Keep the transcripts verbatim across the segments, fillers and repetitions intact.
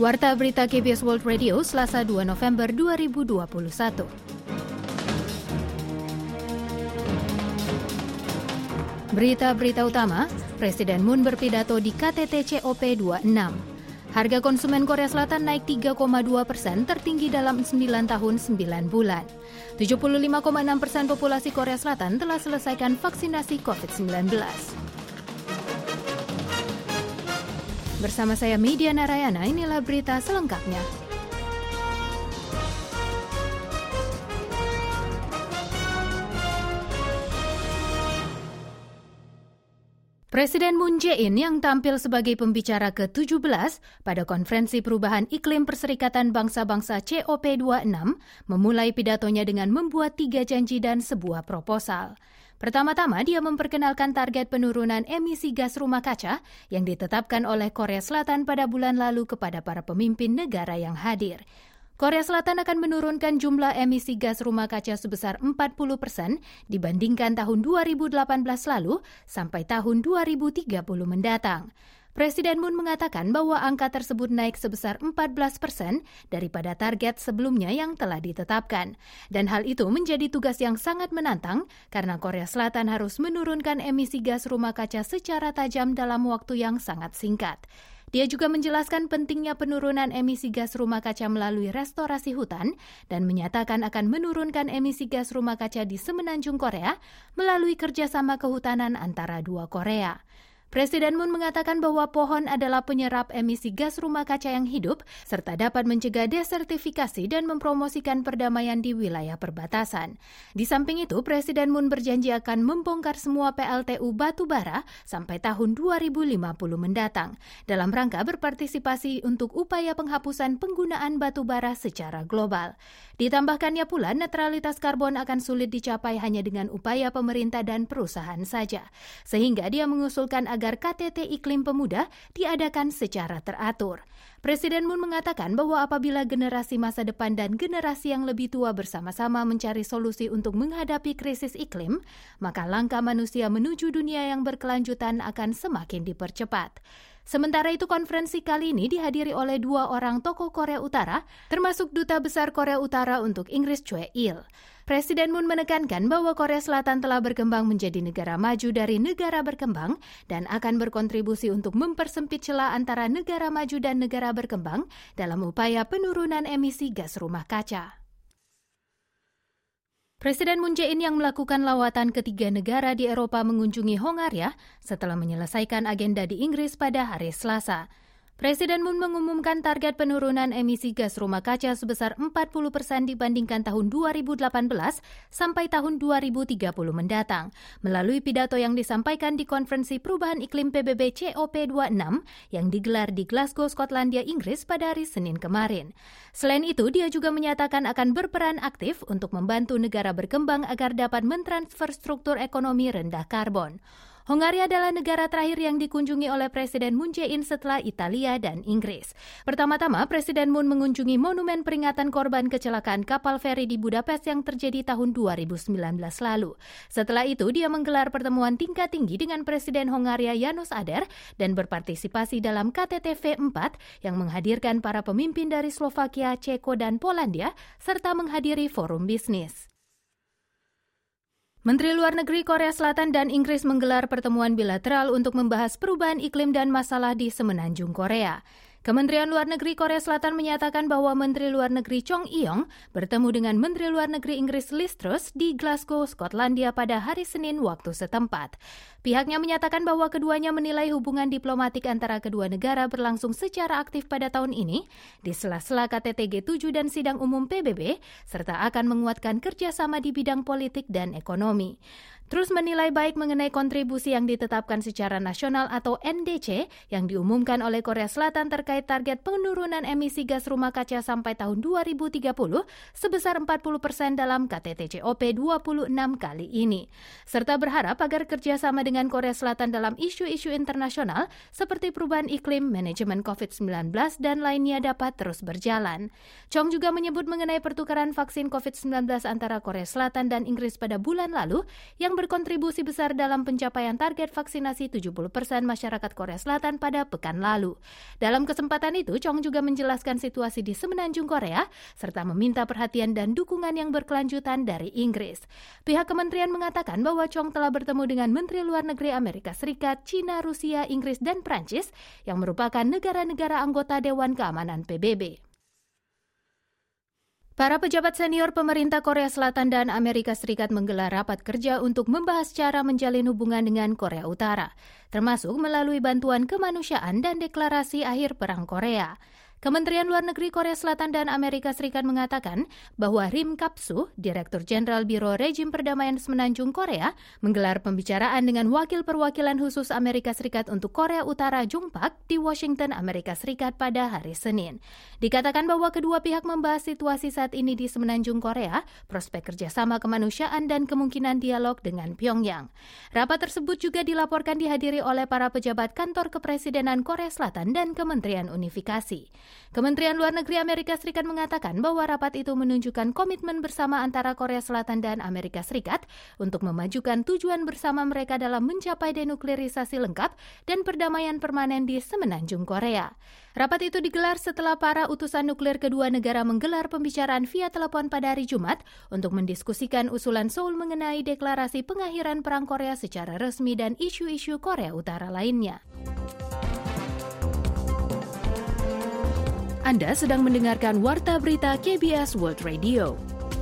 Warta Berita K B S World Radio, Selasa dua November dua ribu dua puluh satu. Berita-berita utama, Presiden Moon berpidato di K T T C O P dua puluh enam. Harga konsumen Korea Selatan naik tiga koma dua persen, tertinggi dalam sembilan tahun sembilan bulan. tujuh puluh lima koma enam persen populasi Korea Selatan telah selesaikan vaksinasi covid sembilan belas. Bersama saya Media Narayana, inilah berita selengkapnya. Presiden Moon Jae-in yang tampil sebagai pembicara ke tujuh belas pada Konferensi Perubahan Iklim Perserikatan Bangsa-Bangsa C O P dua puluh enam memulai pidatonya dengan membuat tiga janji dan sebuah proposal. Pertama-tama, dia memperkenalkan target penurunan emisi gas rumah kaca yang ditetapkan oleh Korea Selatan pada bulan lalu kepada para pemimpin negara yang hadir. Korea Selatan akan menurunkan jumlah emisi gas rumah kaca sebesar empat puluh persen dibandingkan tahun dua ribu delapan belas lalu sampai tahun dua ribu tiga puluh mendatang. Presiden Moon mengatakan bahwa angka tersebut naik sebesar empat belas persen daripada target sebelumnya yang telah ditetapkan. Dan hal itu menjadi tugas yang sangat menantang karena Korea Selatan harus menurunkan emisi gas rumah kaca secara tajam dalam waktu yang sangat singkat. Dia juga menjelaskan pentingnya penurunan emisi gas rumah kaca melalui restorasi hutan dan menyatakan akan menurunkan emisi gas rumah kaca di semenanjung Korea melalui kerjasama kehutanan antara dua Korea. Presiden Moon mengatakan bahwa pohon adalah penyerap emisi gas rumah kaca yang hidup serta dapat mencegah desertifikasi dan mempromosikan perdamaian di wilayah perbatasan. Di samping itu, Presiden Moon berjanji akan membongkar semua P L T U batu bara sampai tahun dua ribu lima puluh mendatang dalam rangka berpartisipasi untuk upaya penghapusan penggunaan batu bara secara global. Ditambahkannya pula, netralitas karbon akan sulit dicapai hanya dengan upaya pemerintah dan perusahaan saja. Sehingga dia mengusulkan agar K T T Iklim Pemuda diadakan secara teratur. Presiden Moon mengatakan bahwa apabila generasi masa depan dan generasi yang lebih tua bersama-sama mencari solusi untuk menghadapi krisis iklim, maka langkah manusia menuju dunia yang berkelanjutan akan semakin dipercepat. Sementara itu, konferensi kali ini dihadiri oleh dua orang tokoh Korea Utara, termasuk Duta Besar Korea Utara untuk Inggris Choi Il. Presiden Moon menekankan bahwa Korea Selatan telah berkembang menjadi negara maju dari negara berkembang dan akan berkontribusi untuk mempersempit celah antara negara maju dan negara berkembang dalam upaya penurunan emisi gas rumah kaca. Presiden Moon Jae-in yang melakukan lawatan ke tiga negara di Eropa mengunjungi Hongaria setelah menyelesaikan agenda di Inggris pada hari Selasa. Presiden Moon mengumumkan target penurunan emisi gas rumah kaca sebesar empat puluh persen dibandingkan tahun dua ribu delapan belas sampai tahun dua ribu tiga puluh mendatang, melalui pidato yang disampaikan di Konferensi Perubahan Iklim P B B C O P dua puluh enam yang digelar di Glasgow, Skotlandia, Inggris pada hari Senin kemarin. Selain itu, dia juga menyatakan akan berperan aktif untuk membantu negara berkembang agar dapat mentransfer struktur ekonomi rendah karbon. Hongaria adalah negara terakhir yang dikunjungi oleh Presiden Moon Jae-in setelah Italia dan Inggris. Pertama-tama, Presiden Moon mengunjungi monumen peringatan korban kecelakaan kapal feri di Budapest yang terjadi tahun dua ribu sembilan belas lalu. Setelah itu, dia menggelar pertemuan tingkat tinggi dengan Presiden Hongaria János Áder dan berpartisipasi dalam K T T V empat yang menghadirkan para pemimpin dari Slovakia, Ceko, dan Polandia, serta menghadiri forum bisnis. Menteri Luar Negeri Korea Selatan dan Inggris menggelar pertemuan bilateral untuk membahas perubahan iklim dan masalah di semenanjung Korea. Kementerian Luar Negeri Korea Selatan menyatakan bahwa Menteri Luar Negeri Chung Eui-yong bertemu dengan Menteri Luar Negeri Inggris Liz Truss di Glasgow, Skotlandia pada hari Senin waktu setempat. Pihaknya menyatakan bahwa keduanya menilai hubungan diplomatik antara kedua negara berlangsung secara aktif pada tahun ini di sela-sela K T T G tujuh dan Sidang Umum P B B, serta akan menguatkan kerjasama di bidang politik dan ekonomi. Truss menilai baik mengenai kontribusi yang ditetapkan secara nasional atau N D C yang diumumkan oleh Korea Selatan terkait target penurunan emisi gas rumah kaca sampai tahun dua ribu tiga puluh sebesar empat puluh persen dalam K T T C O P dua puluh enam kali ini. Serta berharap agar kerjasama dengan Korea Selatan dalam isu-isu internasional seperti perubahan iklim, manajemen covid sembilan belas, dan lainnya dapat terus berjalan. Chung juga menyebut mengenai pertukaran vaksin covid sembilan belas antara Korea Selatan dan Inggris pada bulan lalu yang berkontribusi besar dalam pencapaian target vaksinasi tujuh puluh persen masyarakat Korea Selatan pada pekan lalu. Dalam kesempatan itu, Chong juga menjelaskan situasi di semenanjung Korea, serta meminta perhatian dan dukungan yang berkelanjutan dari Inggris. Pihak kementerian mengatakan bahwa Chong telah bertemu dengan Menteri Luar Negeri Amerika Serikat, China, Rusia, Inggris, dan Prancis yang merupakan negara-negara anggota Dewan Keamanan P B B. Para pejabat senior pemerintah Korea Selatan dan Amerika Serikat menggelar rapat kerja untuk membahas cara menjalin hubungan dengan Korea Utara, termasuk melalui bantuan kemanusiaan dan deklarasi akhir Perang Korea. Kementerian Luar Negeri Korea Selatan dan Amerika Serikat mengatakan bahwa Rim Kap-soo, Direktur Jenderal Biro Rejim Perdamaian Semenanjung Korea, menggelar pembicaraan dengan Wakil Perwakilan Khusus Amerika Serikat untuk Korea Utara Jung Pak di Washington, Amerika Serikat pada hari Senin. Dikatakan bahwa kedua pihak membahas situasi saat ini di Semenanjung Korea, prospek kerjasama kemanusiaan dan kemungkinan dialog dengan Pyongyang. Rapat tersebut juga dilaporkan dihadiri oleh para pejabat kantor kepresidenan Korea Selatan dan Kementerian Unifikasi. Kementerian Luar Negeri Amerika Serikat mengatakan bahwa rapat itu menunjukkan komitmen bersama antara Korea Selatan dan Amerika Serikat untuk memajukan tujuan bersama mereka dalam mencapai denuklerisasi lengkap dan perdamaian permanen di Semenanjung Korea. Rapat itu digelar setelah para utusan nuklir kedua negara menggelar pembicaraan via telepon pada hari Jumat untuk mendiskusikan usulan Seoul mengenai deklarasi pengakhiran Perang Korea secara resmi dan isu-isu Korea Utara lainnya. Anda sedang mendengarkan Warta Berita K B S World Radio.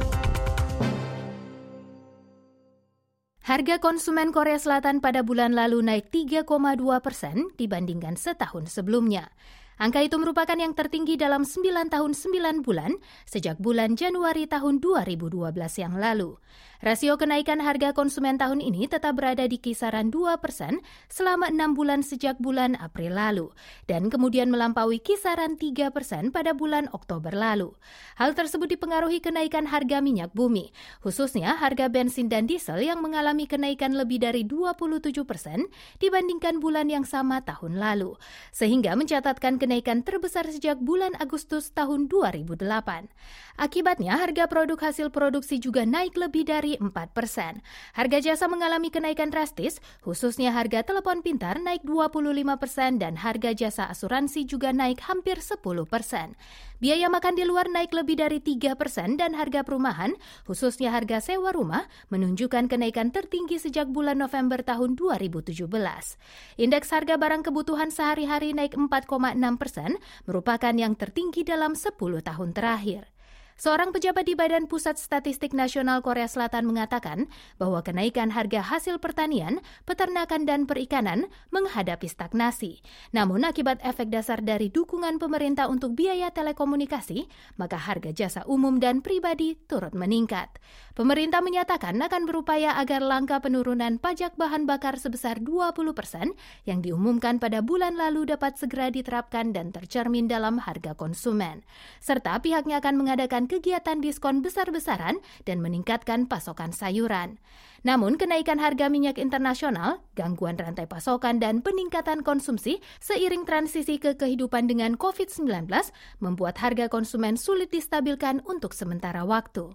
Harga konsumen Korea Selatan pada bulan lalu naik tiga koma dua persen dibandingkan setahun sebelumnya. Angka itu merupakan yang tertinggi dalam sembilan tahun sembilan bulan sejak bulan Januari tahun dua ribu dua belas yang lalu. Rasio kenaikan harga konsumen tahun ini tetap berada di kisaran dua persen selama enam bulan sejak bulan April lalu, dan kemudian melampaui kisaran tiga persen pada bulan Oktober lalu. Hal tersebut dipengaruhi kenaikan harga minyak bumi, khususnya harga bensin dan diesel yang mengalami kenaikan lebih dari dua puluh tujuh persen dibandingkan bulan yang sama tahun lalu, sehingga mencatatkan kenaikan terbesar sejak bulan Agustus tahun dua ribu delapan. Akibatnya, harga produk hasil produksi juga naik lebih dari empat persen. Harga jasa mengalami kenaikan drastis, khususnya harga telepon pintar naik dua puluh lima persen dan harga jasa asuransi juga naik hampir sepuluh persen. Biaya makan di luar naik lebih dari tiga persen dan harga perumahan, khususnya harga sewa rumah, menunjukkan kenaikan tertinggi sejak bulan November tahun dua ribu tujuh belas. Indeks harga barang kebutuhan sehari-hari naik empat koma enam persen, merupakan yang tertinggi dalam sepuluh tahun terakhir. Seorang pejabat di Badan Pusat Statistik Nasional Korea Selatan mengatakan bahwa kenaikan harga hasil pertanian, peternakan, dan perikanan menghadapi stagnasi. Namun akibat efek dasar dari dukungan pemerintah untuk biaya telekomunikasi, maka harga jasa umum dan pribadi turut meningkat. Pemerintah menyatakan akan berupaya agar langkah penurunan pajak bahan bakar sebesar dua puluh persen yang diumumkan pada bulan lalu dapat segera diterapkan dan tercermin dalam harga konsumen. Serta pihaknya akan mengadakan kegiatan diskon besar-besaran dan meningkatkan pasokan sayuran. Namun, kenaikan harga minyak internasional, gangguan rantai pasokan, dan peningkatan konsumsi seiring transisi ke kehidupan dengan covid sembilan belas membuat harga konsumen sulit distabilkan untuk sementara waktu.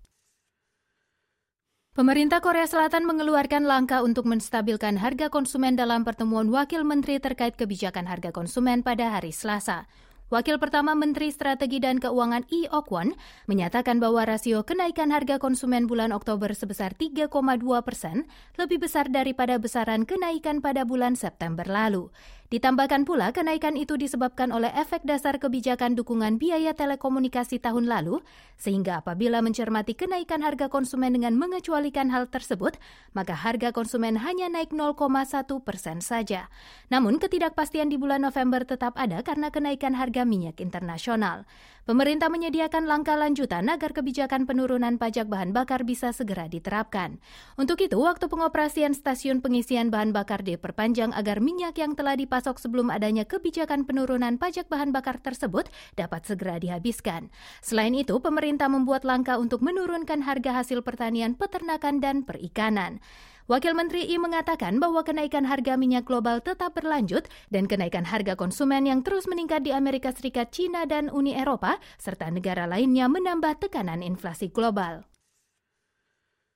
Pemerintah Korea Selatan mengeluarkan langkah untuk menstabilkan harga konsumen dalam pertemuan Wakil Menteri terkait kebijakan harga konsumen pada hari Selasa. Wakil pertama Menteri Strategi dan Keuangan Lee Ok-won menyatakan bahwa rasio kenaikan harga konsumen bulan Oktober sebesar tiga koma dua persen, lebih besar daripada besaran kenaikan pada bulan September lalu. Ditambahkan pula, kenaikan itu disebabkan oleh efek dasar kebijakan dukungan biaya telekomunikasi tahun lalu, sehingga apabila mencermati kenaikan harga konsumen dengan mengecualikan hal tersebut, maka harga konsumen hanya naik nol koma satu persen saja. Namun, ketidakpastian di bulan November tetap ada karena kenaikan harga minyak internasional. Pemerintah menyediakan langkah lanjutan agar kebijakan penurunan pajak bahan bakar bisa segera diterapkan. Untuk itu, waktu pengoperasian stasiun pengisian bahan bakar diperpanjang agar minyak yang telah dipasok sebelum adanya kebijakan penurunan pajak bahan bakar tersebut dapat segera dihabiskan. Selain itu, pemerintah membuat langkah untuk menurunkan harga hasil pertanian, peternakan, dan perikanan. Wakil Menteri I mengatakan bahwa kenaikan harga minyak global tetap berlanjut dan kenaikan harga konsumen yang terus meningkat di Amerika Serikat, China, dan Uni Eropa, serta negara lainnya menambah tekanan inflasi global.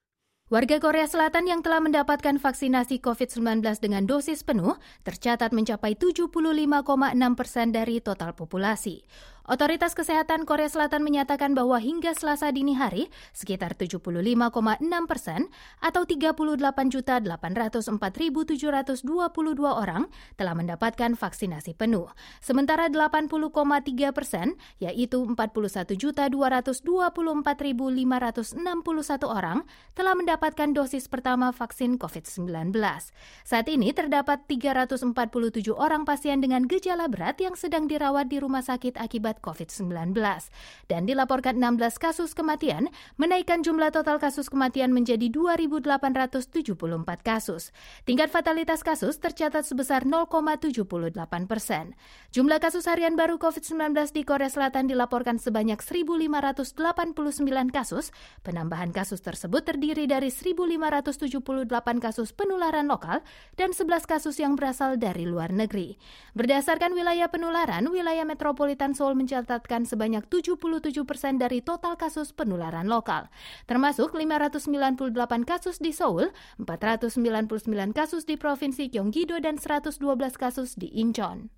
Warga Korea Selatan yang telah mendapatkan vaksinasi covid sembilan belas dengan dosis penuh tercatat mencapai tujuh puluh lima koma enam persen dari total populasi. Otoritas Kesehatan Korea Selatan menyatakan bahwa hingga Selasa dini hari, sekitar tujuh puluh lima koma enam persen atau tiga puluh delapan juta delapan ratus empat ribu tujuh ratus dua puluh dua orang telah mendapatkan vaksinasi penuh. Sementara delapan puluh koma tiga persen, yaitu empat puluh satu juta dua ratus dua puluh empat ribu lima ratus enam puluh satu orang telah mendapatkan dosis pertama vaksin covid sembilan belas. Saat ini terdapat tiga ratus empat puluh tujuh orang pasien dengan gejala berat yang sedang dirawat di rumah sakit akibat covid sembilan belas. Dan dilaporkan enam belas kasus kematian, menaikkan jumlah total kasus kematian menjadi dua ribu delapan ratus tujuh puluh empat kasus. Tingkat fatalitas kasus tercatat sebesar nol koma tujuh delapan persen. Jumlah kasus harian baru covid sembilan belas di Korea Selatan dilaporkan sebanyak seribu lima ratus delapan puluh sembilan kasus. Penambahan kasus tersebut terdiri dari seribu lima ratus tujuh puluh delapan kasus penularan lokal dan sebelas kasus yang berasal dari luar negeri. Berdasarkan wilayah penularan, wilayah metropolitan Seoul mencatatkan sebanyak tujuh puluh tujuh persen dari total kasus penularan lokal, termasuk lima ratus sembilan puluh delapan kasus di Seoul, empat ratus sembilan puluh sembilan kasus di Provinsi Gyeonggi-do, dan seratus dua belas kasus di Incheon.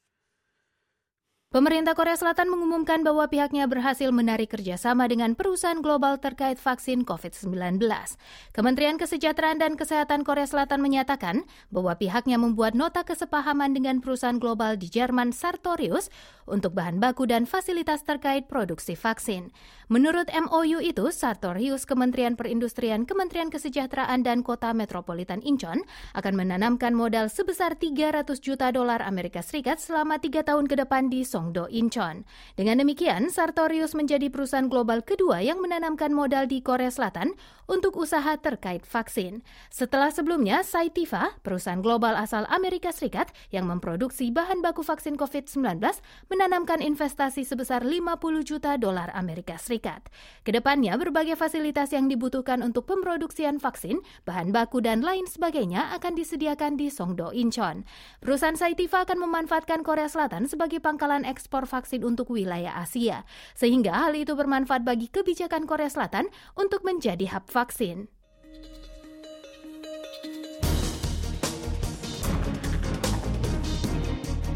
Pemerintah Korea Selatan mengumumkan bahwa pihaknya berhasil menarik kerjasama dengan perusahaan global terkait vaksin covid sembilan belas. Kementerian Kesejahteraan dan Kesehatan Korea Selatan menyatakan bahwa pihaknya membuat nota kesepahaman dengan perusahaan global di Jerman Sartorius untuk bahan baku dan fasilitas terkait produksi vaksin. Menurut M O U itu, Sartorius, Kementerian Perindustrian, Kementerian Kesejahteraan, dan Kota Metropolitan Incheon akan menanamkan modal sebesar tiga ratus juta dolar Amerika Serikat selama tiga tahun ke depan di Songdo, Incheon. Dengan demikian, Sartorius menjadi perusahaan global kedua yang menanamkan modal di Korea Selatan untuk usaha terkait vaksin. Setelah sebelumnya, Cytiva, perusahaan global asal Amerika Serikat yang memproduksi bahan baku vaksin covid sembilan belas, menanamkan investasi sebesar lima puluh juta dolar Amerika Serikat. Kedepannya, berbagai fasilitas yang dibutuhkan untuk pemproduksian vaksin, bahan baku, dan lain sebagainya akan disediakan di Songdo, Incheon. Perusahaan Cytiva akan memanfaatkan Korea Selatan sebagai pangkalan ekspor vaksin untuk wilayah Asia, sehingga hal itu bermanfaat bagi kebijakan Korea Selatan untuk menjadi hub vaksin.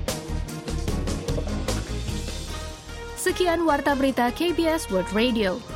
Sekian Warta Berita K B S World Radio.